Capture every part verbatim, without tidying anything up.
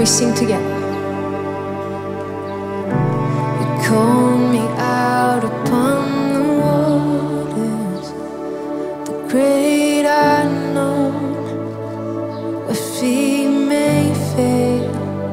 sing together. You called me out upon the waters, the great unknown, where feet may fail.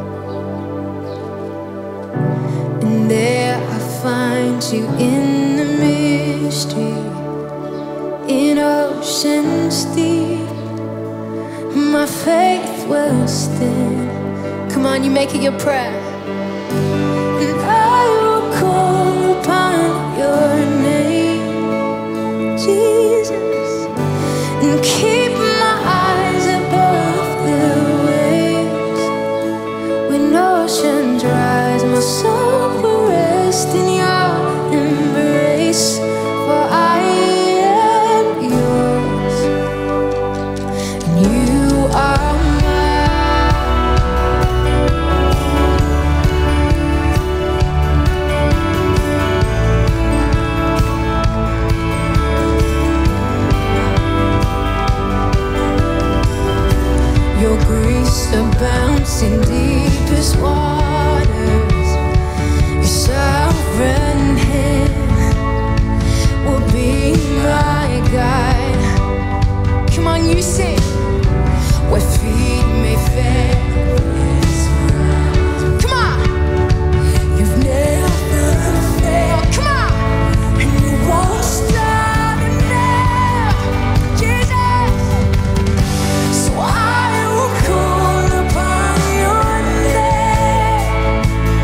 And there I find you in the mystery, in oceans deep. My faith will stand. Come on, you make it your prayer. And I will call upon your name, Jesus, and keep my eyes above the waves. When oceans rise, my soul will rest in your embrace. For I am yours, and you are abounds in deepest waters. Your sovereign hand will be my guide. Come on, you sing. Where feet may fail. Come on. You've never failed. Come on. And you won't stop now, Jesus. So I will call upon your name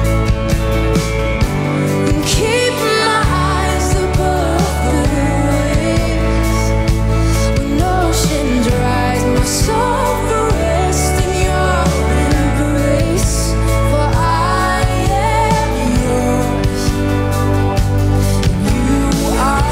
and keep my eyes above the waves. When oceans rise, my soul will rest in your embrace. For I am yours, and you are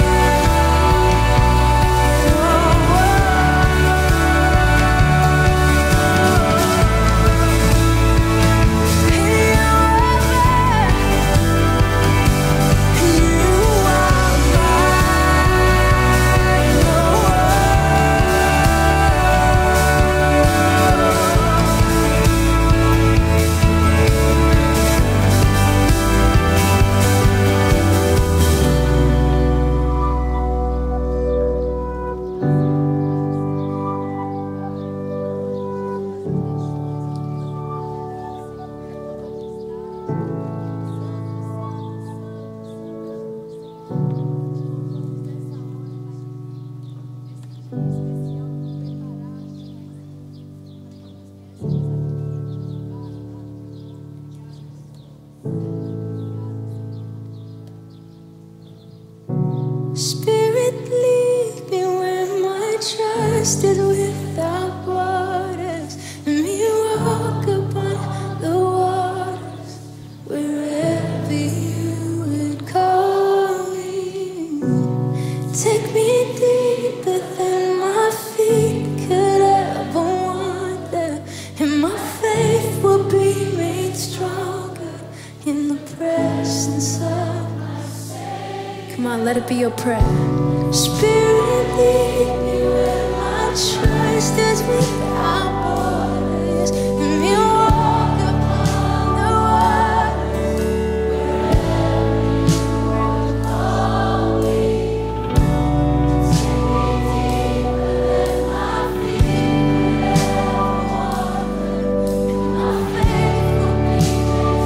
Spirit, lead me where my trust is without borders. Let me walk upon the waters wherever you would call me. Take me deeper than my feet could ever wander, and my faith will be made stronger in the presence of. Come on, let it be your prayer. Spirit, lead me where my trust is without borders. Let me walk upon the waters wherever you will call me. Take me deeper than my feet could ever wander, and my faith will be made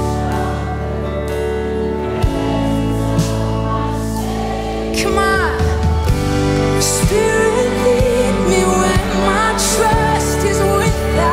stronger. Come on. Spirit, lead me where my trust is without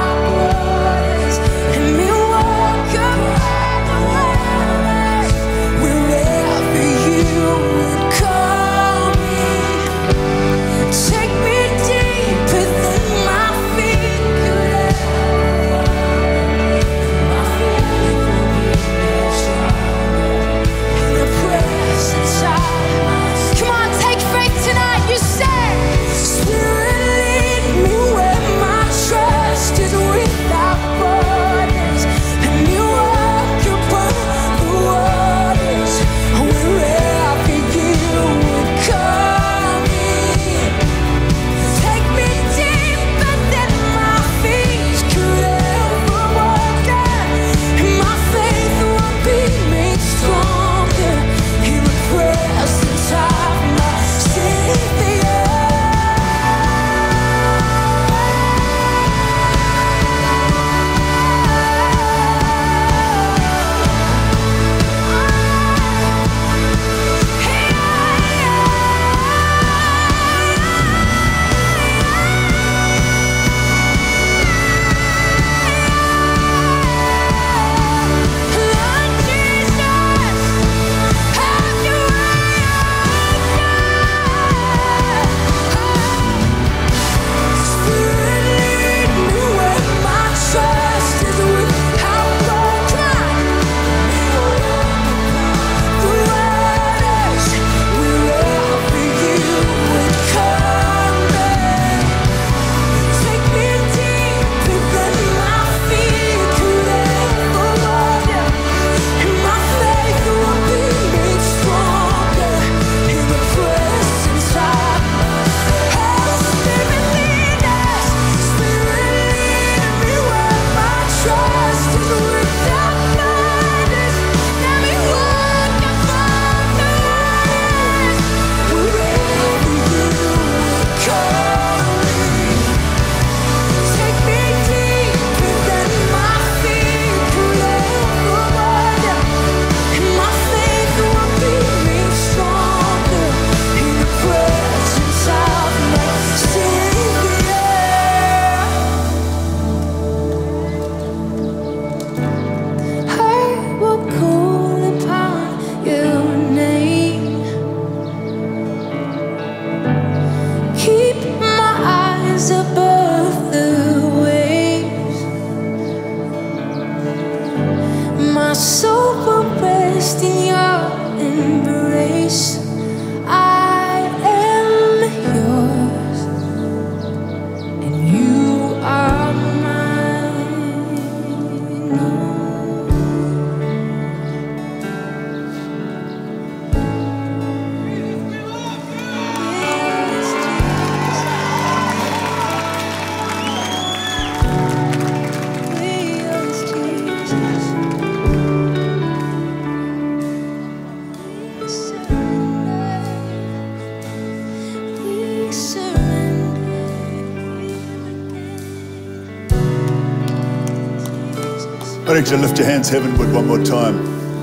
Why don't you lift your hands heavenward one more time?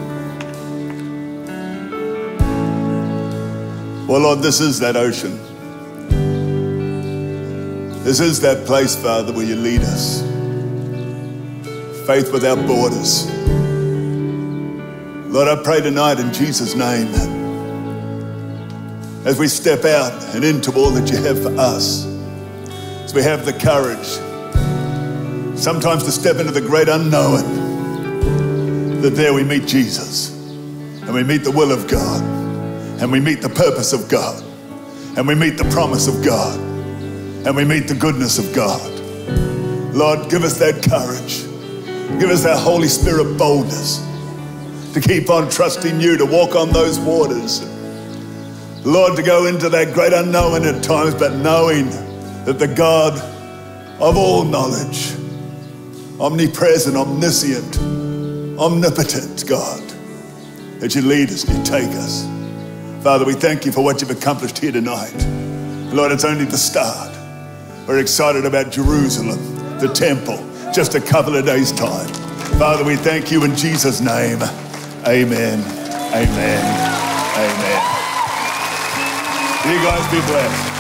Well, Lord, this is that ocean. This is that place, Father, where you lead us. Faith without borders. Lord, I pray tonight in Jesus' name, as we step out and into all that you have for us, as we have the courage, sometimes to step into the great unknown, that there we meet Jesus, and we meet the will of God, and we meet the purpose of God, and we meet the promise of God, and we meet the goodness of God. Lord, give us that courage. Give us that Holy Spirit boldness to keep on trusting you, to walk on those waters. Lord, to go into that great unknown at times, but knowing that the God of all knowledge, omnipresent, omniscient, omnipotent God, that you lead us and you take us. Father, we thank you for what you've accomplished here tonight. Lord, it's only the start. We're excited about Jerusalem, the temple, just a couple of days' time. Father, we thank you in Jesus' name. Amen, amen, amen. You guys be blessed.